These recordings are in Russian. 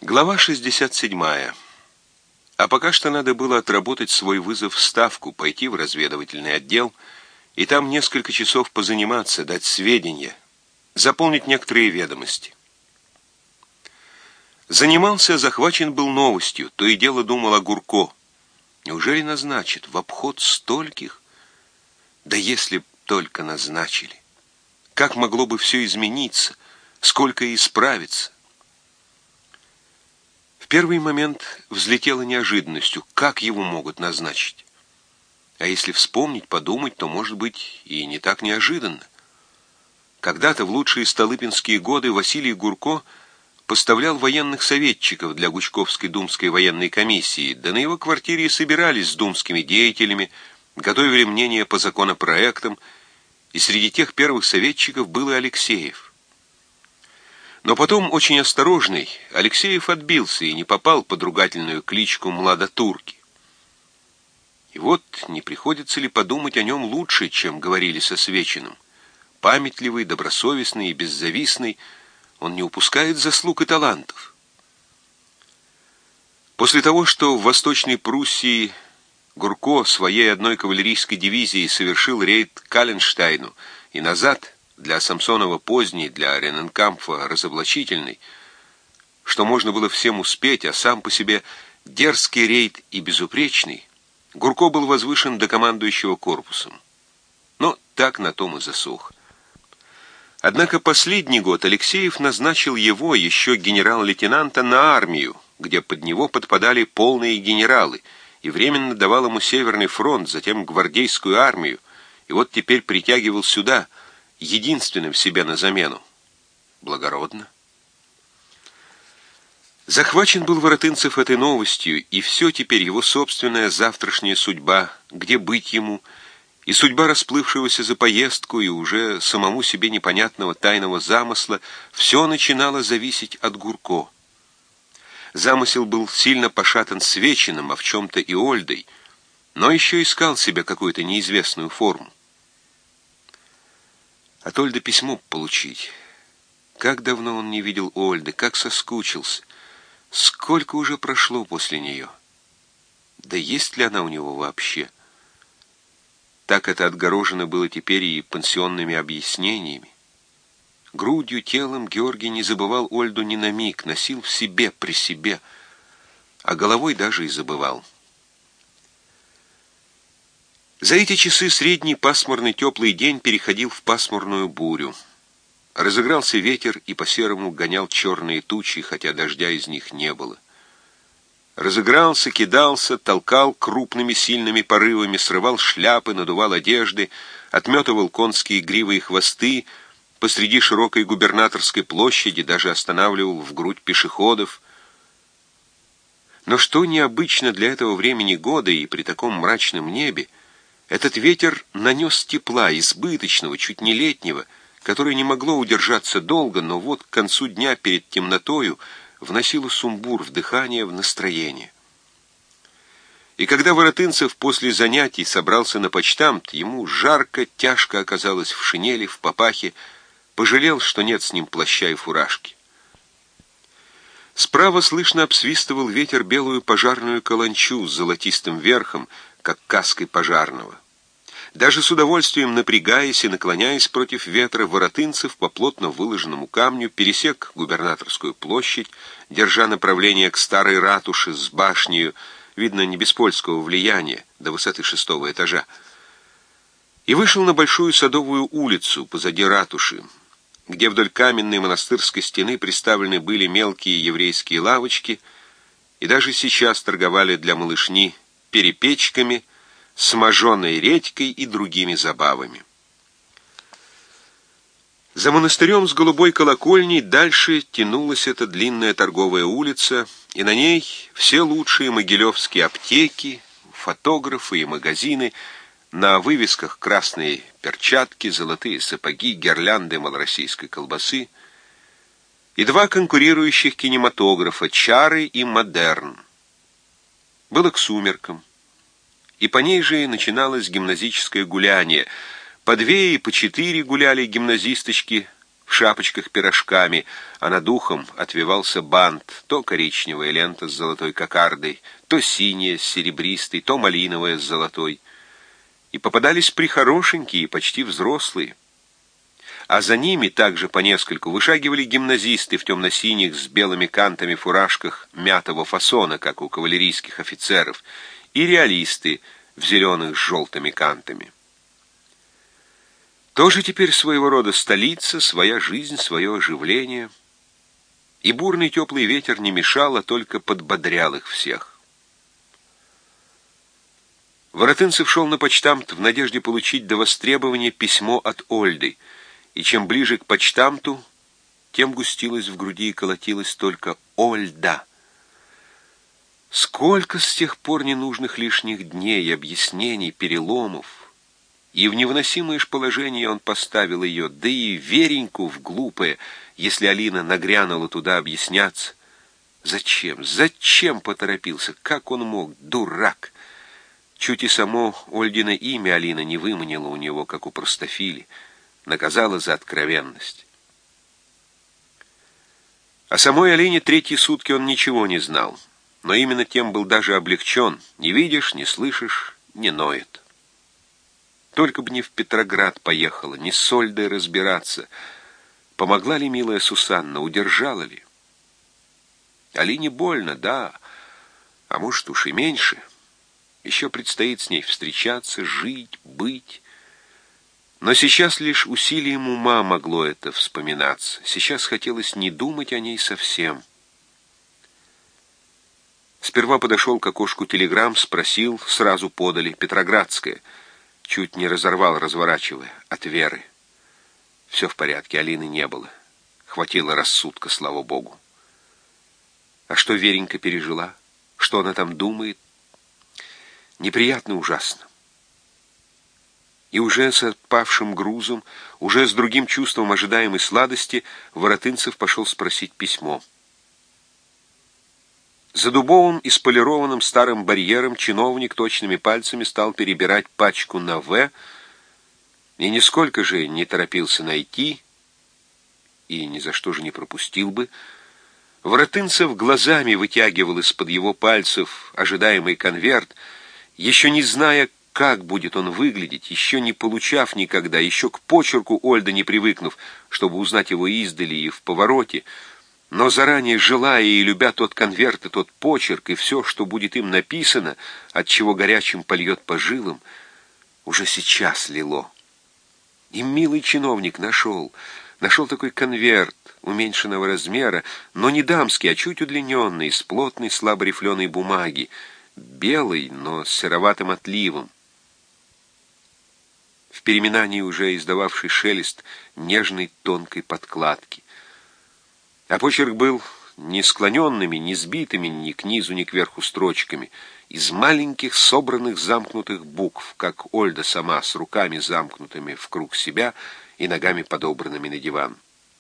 Глава 67. А пока что надо было отработать свой вызов в Ставку, пойти в разведывательный отдел и там несколько часов позаниматься, дать сведения, заполнить некоторые ведомости. Занимался, захвачен был новостью, то и дело думал о Гурко. Неужели назначат в обход стольких? Да если б только назначили. Как могло бы все измениться, сколько и исправиться? В первый момент взлетела неожиданностью, как его могут назначить. А если вспомнить, подумать, то, может быть, и не так неожиданно. Когда-то в лучшие столыпинские годы Василий Гурко поставлял военных советчиков для Гучковской думской военной комиссии, да на его квартире и собирались с думскими деятелями, готовили мнения по законопроектам, и среди тех первых советчиков был и Алексеев. Но потом, очень осторожный, Алексеев отбился и не попал под ругательную кличку «Младотурки». И вот не приходится ли подумать о нем лучше, чем говорили со Свечиным. Памятливый, добросовестный и беззавистный, он не упускает заслуг и талантов. После того, что в Восточной Пруссии Гурко своей одной кавалерийской дивизией совершил рейд к Калленштейну и назад, для Самсонова поздний, для Рененкампфа разоблачительный, что можно было всем успеть, а сам по себе дерзкий рейд и безупречный, Гурко был возвышен до командующего корпусом. Но так на том и засох. Однако последний год Алексеев назначил его, еще генерал-лейтенанта, на армию, где под него подпадали полные генералы, и временно давал ему Северный фронт, затем гвардейскую армию, и вот теперь притягивал сюда, единственным себе на замену. Благородно. Захвачен был Воротынцев этой новостью, и все теперь его собственная завтрашняя судьба, где быть ему, и судьба расплывшегося за поездку, и уже самому себе непонятного тайного замысла, все начинало зависеть от Гурко. Замысел был сильно пошатан Свечиным, а в чем-то и Ольдой, но еще искал себе какую-то неизвестную форму. От Ольды письмо получить. Как давно он не видел Ольды, как соскучился. Сколько уже прошло после нее. Да есть ли она у него вообще? Так это отгорожено было теперь и пансионными объяснениями. Грудью, телом Георгий не забывал Ольду ни на миг, носил в себе, при себе, а головой даже и забывал. За эти часы средний пасмурный теплый день переходил в пасмурную бурю. Разыгрался ветер и по-серому гонял черные тучи, хотя дождя из них не было. Разыгрался, кидался, толкал крупными сильными порывами, срывал шляпы, надувал одежды, отметывал конские гривы и хвосты, посреди широкой губернаторской площади даже останавливал в грудь пешеходов. Но что необычно для этого времени года и при таком мрачном небе, этот ветер нанес тепла, избыточного, чуть не летнего, которое не могло удержаться долго, но вот к концу дня перед темнотою вносило сумбур в дыхание, в настроение. И когда Воротынцев после занятий собрался на почтамт, ему жарко, тяжко оказалось в шинели, в папахе, пожалел, что нет с ним плаща и фуражки. Справа слышно обсвистывал ветер белую пожарную каланчу с золотистым верхом, как каской пожарного. Даже с удовольствием напрягаясь и наклоняясь против ветра, Воротынцев по плотно выложенному камню пересек губернаторскую площадь, держа направление к старой ратуше с башнею, видно, не без польского влияния, до высоты 6-го этажа, и вышел на большую садовую улицу позади ратуши, где вдоль каменной монастырской стены приставлены были мелкие еврейские лавочки, и даже сейчас торговали для малышни перепечками, смаженной редькой и другими забавами. За монастырем с голубой колокольней дальше тянулась эта длинная торговая улица, и на ней все лучшие могилевские аптеки, фотографы и магазины, на вывесках красные перчатки, золотые сапоги, гирлянды малороссийской колбасы, и два конкурирующих кинематографа «Чары» и «Модерн». Было к сумеркам, и по ней же начиналось гимназическое гуляние. По 2 и по 4 гуляли гимназисточки в шапочках пирожками, а над ухом отвивался бант, то коричневая лента с золотой кокардой, то синяя с серебристой, то малиновая с золотой. И попадались прихорошенькие, почти взрослые. А за ними также по нескольку вышагивали гимназисты в темно-синих с белыми кантами фуражках мятого фасона, как у кавалерийских офицеров, и реалисты в зеленых с желтыми кантами. Тоже теперь своего рода столица, своя жизнь, свое оживление. И бурный теплый ветер не мешал, а только подбодрял их всех. Воротынцев шел на почтамт в надежде получить до востребования письмо от Ольды, и чем ближе к почтамту, тем густилась в груди и колотилась только Ольда. Сколько с тех пор ненужных лишних дней, объяснений, переломов. И в невыносимое ж положение он поставил ее, да и Вереньку в глупое, если Алина нагрянула туда объясняться. Зачем? Зачем поторопился? Как он мог? Дурак! Чуть и само Ольдино имя Алина не выманила у него, как у простофили, наказала за откровенность. О самой Алине третьи сутки он ничего не знал, но именно тем был даже облегчен. Не видишь, не слышишь, не ноет. Только бы не в Петроград поехала, не с Ольдой разбираться. Помогла ли милая Сусанна, удержала ли? Алине больно, да, а может уж и меньше. Еще предстоит с ней встречаться, жить, быть. Но сейчас лишь усилием ума могло это вспоминаться. Сейчас хотелось не думать о ней совсем. Сперва подошел к окошку телеграмм, спросил, сразу подали, Петроградская. Чуть не разорвал, разворачивая, от Веры. Все в порядке, Алины не было. Хватило рассудка, слава Богу. А что Веренька пережила? Что она там думает? Неприятно ужасно. И уже с отпавшим грузом, уже с другим чувством ожидаемой сладости, Воротынцев пошел спросить письмо. За дубовым и сполированным старым барьером чиновник точными пальцами стал перебирать пачку на «В», и нисколько же не торопился найти, и ни за что же не пропустил бы. Воротынцев глазами вытягивал из-под его пальцев ожидаемый конверт, еще не зная, как будет он выглядеть, еще не получав никогда, еще к почерку Ольды не привыкнув, чтобы узнать его издали и в повороте, но заранее желая и любя тот конверт и тот почерк, и все, что будет им написано, от чего горячим польет по жилам, уже сейчас лило. И милый чиновник нашел такой конверт уменьшенного размера, но не дамский, а чуть удлиненный, из плотной слаборифленой бумаги, белый, но с сероватым отливом. В переминании уже издававший шелест нежной тонкой подкладки. А почерк был не склоненными, не сбитыми ни к низу, ни кверху строчками, из маленьких собранных замкнутых букв, как Ольда сама, с руками замкнутыми в круг себя и ногами подобранными на диван.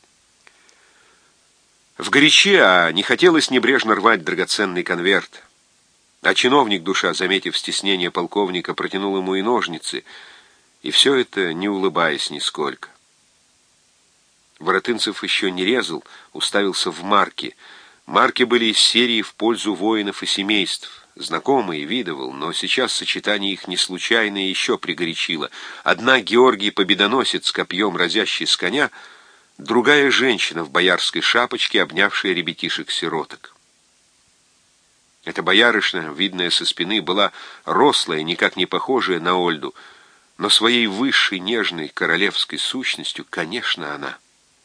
Вгоряче, не хотелось небрежно рвать драгоценный конверт. А чиновник душа, заметив стеснение полковника, протянул ему и ножницы, и все это не улыбаясь нисколько. Воротынцев еще не резал, уставился в марки. Марки были из серии в пользу воинов и семейств. Знакомые, видывал, но сейчас сочетание их не случайное еще пригорячило. Одна Георгий Победоносец с копьем, разящий с коня, другая женщина в боярской шапочке, обнявшая ребятишек-сироток. Эта боярышна, видная со спины, была рослая, никак не похожая на Ольду, но своей высшей нежной королевской сущностью, конечно, она.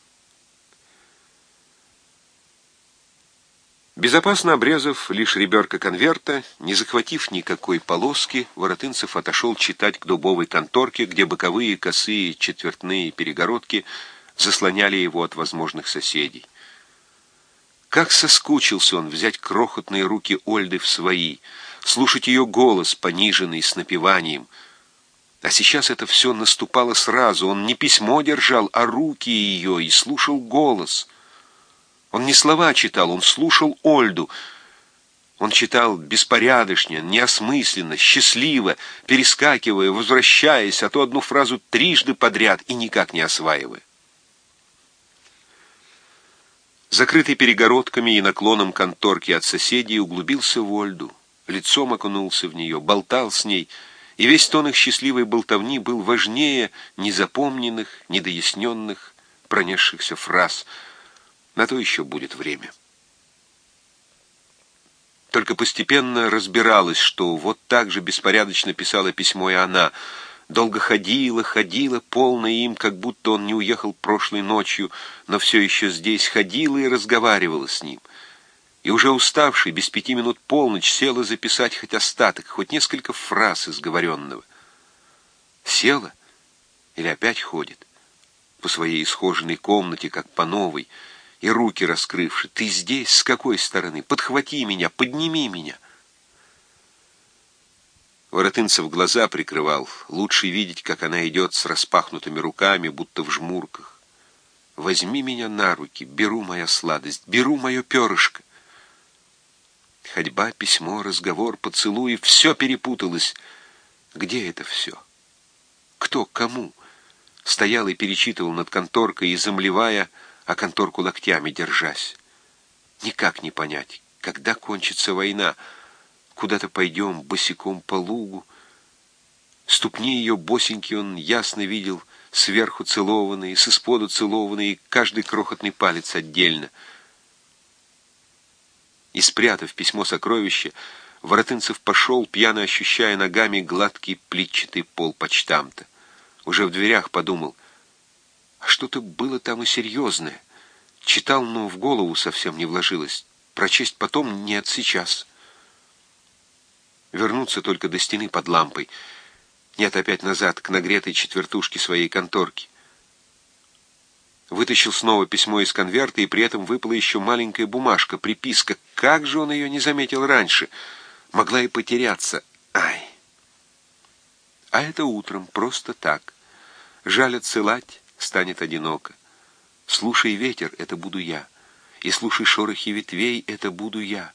Безопасно обрезав лишь реберка конверта, не захватив никакой полоски, Воротынцев отошел читать к дубовой конторке, где боковые, косые, четвертные перегородки заслоняли его от возможных соседей. Как соскучился он взять крохотные руки Ольды в свои, слушать ее голос, пониженный с напеванием. А сейчас это все наступало сразу. Он не письмо держал, а руки ее, и слушал голос. Он не слова читал, он слушал Ольду. Он читал беспорядочно, неосмысленно, счастливо, перескакивая, возвращаясь, а то одну фразу трижды подряд и никак не осваивая. Закрытый перегородками и наклоном конторки от соседей, углубился в Ольду, лицом окунулся в нее, болтал с ней, и весь тон их счастливой болтовни был важнее незапомненных, недоясненных, пронесшихся фраз. На то еще будет время. Только постепенно разбиралась, что вот так же беспорядочно писала письмо и она. Долго ходила, полная им, как будто он не уехал прошлой ночью, но все еще здесь, ходила и разговаривала с ним. И уже уставший, без 5 минут полночь, села записать хоть остаток, хоть несколько фраз из говоренного. Села или опять ходит по своей исхоженной комнате, как по новой, и руки раскрывши. «Ты здесь? С какой стороны? Подхвати меня, подними меня!» Воротынцев глаза прикрывал. Лучше видеть, как она идет с распахнутыми руками, будто в жмурках. «Возьми меня на руки, беру моя сладость, беру мое перышко». Ходьба, письмо, разговор, поцелуи — все перепуталось. Где это все? Кто, кому? Стоял и перечитывал над конторкой, изомлевая, а конторку локтями держась. Никак не понять, когда кончится война. Куда-то пойдем босиком по лугу. Ступни ее босенькие он ясно видел, сверху целованные, с исподу целованные, каждый крохотный палец отдельно. И, спрятав письмо-сокровище, Воротынцев пошел, пьяно ощущая ногами гладкий плитчатый пол почтамта. Уже в дверях подумал, а что-то было там и серьезное. Читал, но в голову совсем не вложилось. Прочесть потом — нет, сейчас. Вернуться только до стены под лампой. Нет, опять назад, к нагретой четвертушке своей конторки. Вытащил снова письмо из конверта, и при этом выпала еще маленькая бумажка, приписка. Как же он ее не заметил раньше? Могла и потеряться. Ай! А это утром, просто так. Жаль отсылать, станет одиноко. Слушай ветер, это буду я. И слушай шорохи ветвей, это буду я.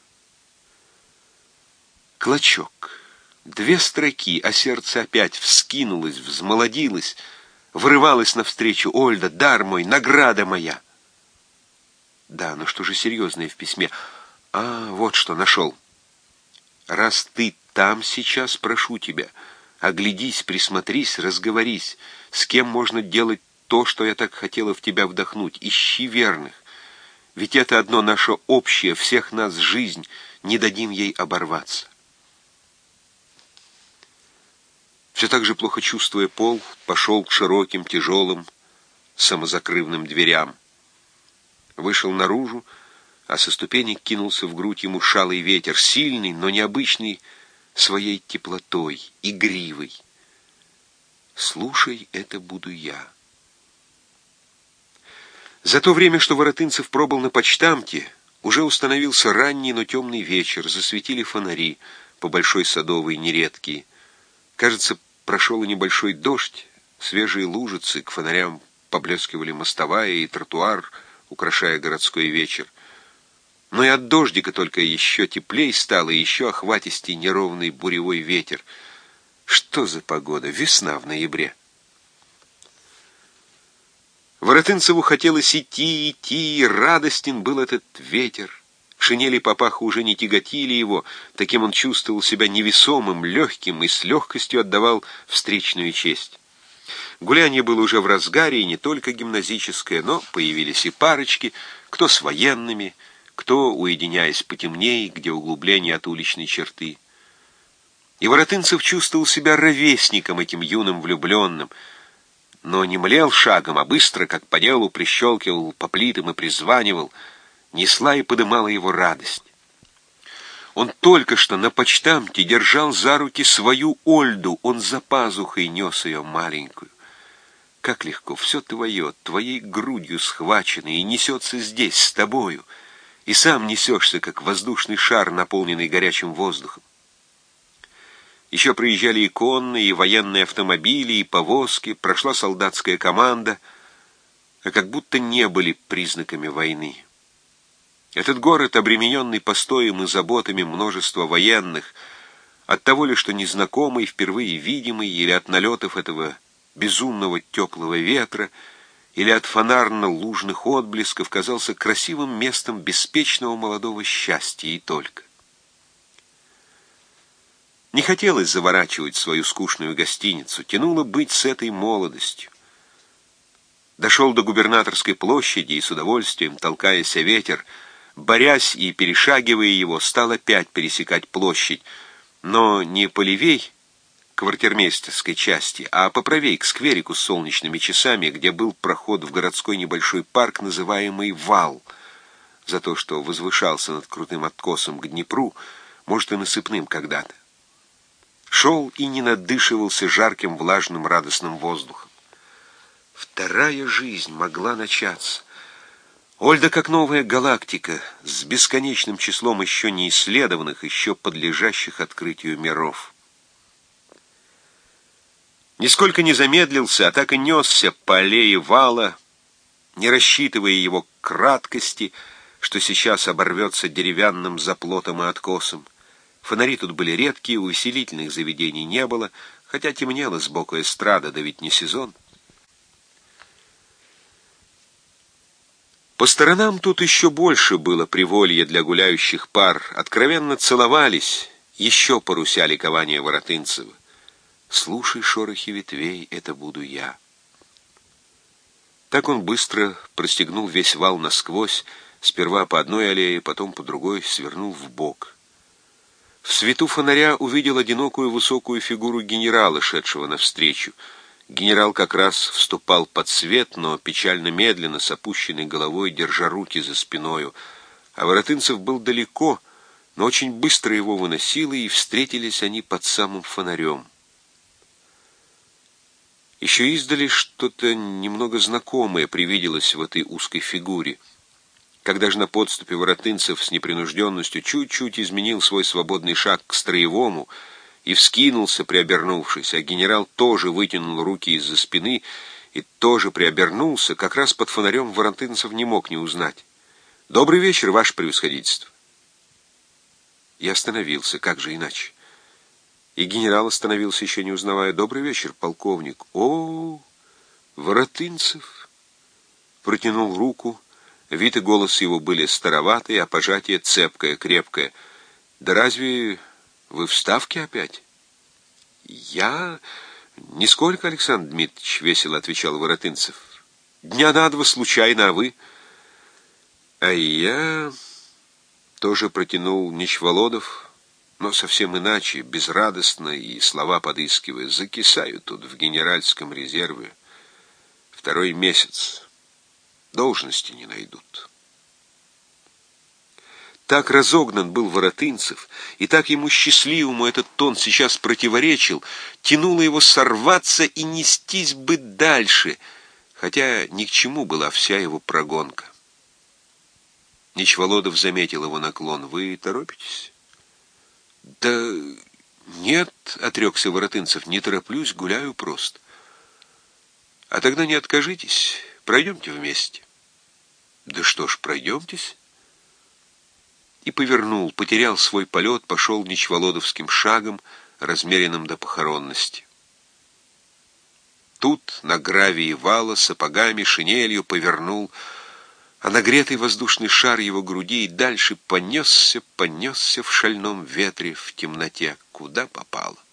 Клочок. 2 строки, а сердце опять вскинулось, взмолодилось, вырывалось навстречу. Ольда, дар мой, награда моя. Да, но что же серьезное в письме? А, вот что, нашел. Раз ты там сейчас, прошу тебя, оглядись, присмотрись, разговорись, с кем можно делать то, что я так хотела в тебя вдохнуть. Ищи верных. Ведь это одно наше общее, всех нас жизнь, не дадим ей оборваться. Все так же плохо чувствуя пол, пошел к широким, тяжелым, самозакрывным дверям. Вышел наружу, а со ступенек кинулся в грудь ему шалый ветер, сильный, но необычный своей теплотой, игривый. Слушай, это буду я. За то время, что Воротынцев пробыл на почтамте, уже установился ранний, но темный вечер, засветили фонари, по Большой Садовой нередкие. Кажется, прошел и небольшой дождь, свежие лужицы, к фонарям поблескивали мостовая и тротуар, украшая городской вечер. Но и от дождика только еще теплей стало, и еще охватистей неровный буревой ветер. Что за погода? Весна в ноябре. Воротынцеву хотелось идти, и радостен был этот ветер. Шинели папаха уже не тяготили его, таким он чувствовал себя невесомым, легким и с легкостью отдавал встречную честь. Гулянье было уже в разгаре, и не только гимназическое, но появились и парочки, кто с военными, кто, уединяясь потемней, где углубление от уличной черты. И Воротынцев чувствовал себя ровесником этим юным влюбленным, но не млел шагом, а быстро, как по делу, прищелкивал по плитам и призванивал, несла и подымала его радость. Он только что на почтамте держал за руки свою Ольду, он за пазухой нес ее маленькую. Как легко, все твое, твоей грудью схвачено, и несется здесь, с тобою, и сам несешься, как воздушный шар, наполненный горячим воздухом. Еще проезжали и конные, и военные автомобили, и повозки, прошла солдатская команда, а как будто не были признаками войны. Этот город, обремененный постоем и заботами множества военных, от того ли, что незнакомый, впервые видимый, или от налетов этого безумного теплого ветра, или от фонарно-лужных отблесков казался красивым местом беспечного молодого счастья и только. Не хотелось заворачивать свою скучную гостиницу, тянуло быть с этой молодостью. Дошел до Губернаторской площади и с удовольствием, толкаясь о ветер, борясь и перешагивая его, стал опять пересекать площадь, но не полевей к квартирмейстерской части, а поправей к скверику с солнечными часами, где был проход в городской небольшой парк, называемый Вал, за то, что возвышался над крутым откосом к Днепру, может, и насыпным когда-то. Шел и не надышивался жарким, влажным, радостным воздухом. Вторая жизнь могла начаться. Ольда, как новая галактика, с бесконечным числом еще не исследованных, еще подлежащих открытию миров. Нисколько не замедлился, а так и несся по аллее Вала, не рассчитывая его краткости, что сейчас оборвется деревянным заплотом и откосом. Фонари тут были редкие, увеселительных заведений не было, хотя темнело сбоку эстрада, да ведь не сезон. По сторонам тут еще больше было приволья для гуляющих пар, откровенно целовались, еще паруся ликования Воротынцева. «Слушай шорохи ветвей, это буду я». Так он быстро простегнул весь вал насквозь, сперва по одной аллее, потом по другой, свернул вбок. В свету фонаря увидел одинокую высокую фигуру генерала, шедшего навстречу. Генерал как раз вступал под свет, но печально медленно, с опущенной головой, держа руки за спиною. А Воротынцев был далеко, но очень быстро его выносило, и встретились они под самым фонарем. Еще издали что-то немного знакомое привиделось в этой узкой фигуре. Когда же на подступе Воротынцев с непринужденностью чуть-чуть изменил свой свободный шаг к строевому и вскинулся, приобернувшись, а генерал тоже вытянул руки из-за спины и тоже приобернулся, как раз под фонарем Воротынцев не мог не узнать. «Добрый вечер, ваше превосходительство!» Я остановился, как же иначе? И генерал остановился, еще не узнавая. «Добрый вечер, полковник!» «О, Воротынцев!» Протянул руку. Вид и голос его были староватые, а пожатие цепкое, крепкое. «Да разве вы в Ставке опять?» «Я... Нисколько, Александр Дмитриевич», — весело отвечал Воротынцев. «Дня на два случайно, а вы?» «А я...» — тоже протянул Нечволодов, но совсем иначе, безрадостно и слова подыскивая. «Закисаю тут в генеральском резерве. 2-й месяц. Должности не найдут». Так разогнан был Воротынцев, и так ему счастливому этот тон сейчас противоречил, тянуло его сорваться и нестись бы дальше, хотя ни к чему была вся его прогонка. Нечволодов заметил его наклон. «Вы торопитесь?» «Да нет», — отрекся Воротынцев, — «не тороплюсь, гуляю просто». «А тогда не откажитесь, пройдемте вместе». «Да что ж, пройдемтесь». И повернул, потерял свой полет, пошел нечволодовским шагом, размеренным до похоронности. Тут на гравии вала сапогами, шинелью повернул, а нагретый воздушный шар его груди и дальше понесся в шальном ветре, в темноте, куда попало.